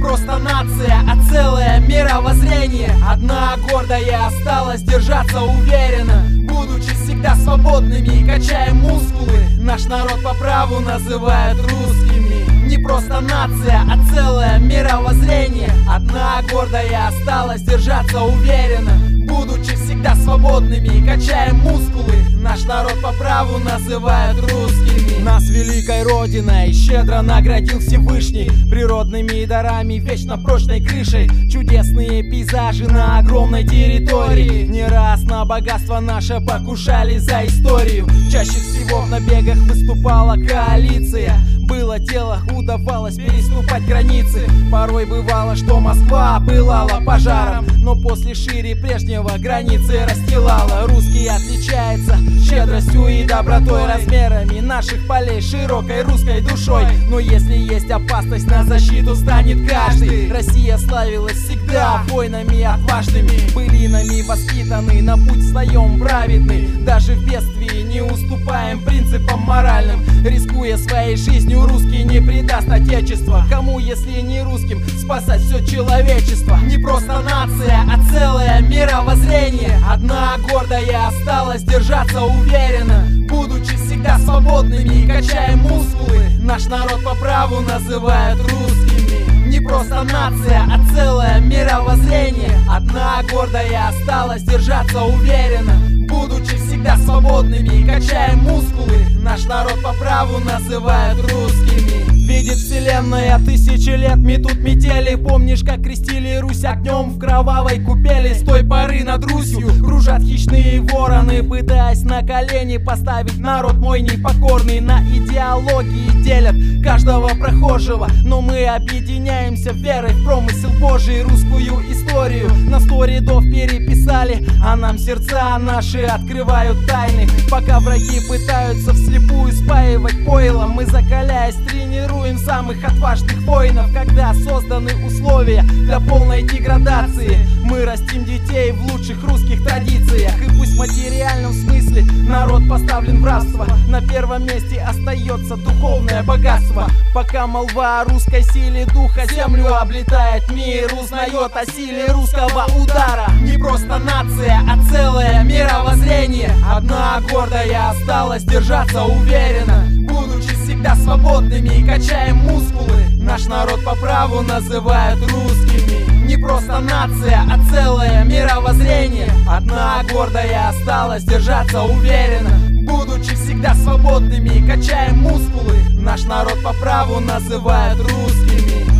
просто нация, а целое мировоззрение. Одна гордая осталась держаться уверенно, будучи всегда свободными, качая мускулы. Наш народ по праву называют русскими. Не просто нация, а целое мировоззрение. Одна гордая осталась держаться уверенно, будучи всегда свободными, качая мускулы. Наш народ по праву называют русскими. Нас великой родиной щедро наградил Всевышний природными дарами, вечно прочной крышей, чудесные пейзажи на огромной территории. Не раз на богатство наше покушали за историю. Чаще всего в набегах выступала коалиция. Было дело, удавалось переступать границы. Порой бывало, что Москва пылала пожаром, но после шире прежнего границы расстилала. Русский отличается щедростью и добротой, размерами наших полей, широкой русской душой. Но если есть опасность, на защиту станет каждый. Россия славилась всегда воинами отважными, былинами воспитаны, на путь встаем праведный. Даже в бедствии не уступаем принципам моральным. Рискуя своей жизнью, русский не предаст отечество. Кому, если не русским, спасать все человечество? Не просто нация, а целое мировоззрение. Одна гордая осталась держаться уверенно, будучи всегда свободными, качая мускулы. Наш народ по праву называют русскими. Не просто нация, а целое мировоззрение. Одна гордая осталась держаться уверенно, будучи всегда свободными, качая мускулы. Наш народ по праву называют русскими. Видит вселенная тысячи лет метут метели. Помнишь, как крестили Русь огнем в кровавой купели? С той поры над Русью кружат хищные вороны, пытаясь на колени поставить народ мой непокорный. На идеологии делят каждого прохожего, но мы объединяемся верой в промысел Божий. Русскую историю на 100 рядов переписали, а нам сердца наши открывают тайны. Пока враги пытаются вслепую спаивать пойлом, мы, закаляясь, тренируем самых отважных воинов. Когда созданы условия для полной деградации, мы растим детей в лучших русских традициях. И пусть в материальном смысле народ поставлен в рабство, на первом месте остается духовное богатство. Пока молва о русской силе духа землю облетает, мир узнает о силе русского удара. Не просто нация, а целое мировоззрение. Одна гордая осталась держаться уверенно, будучи всегда свободными, качая мускулы. Наш народ по праву называют русскими. Не просто нация, а целое мировоззрение. Одна гордая осталась держаться уверенно, будучи всегда свободными, качая мускулы. Наш народ по праву называют русскими.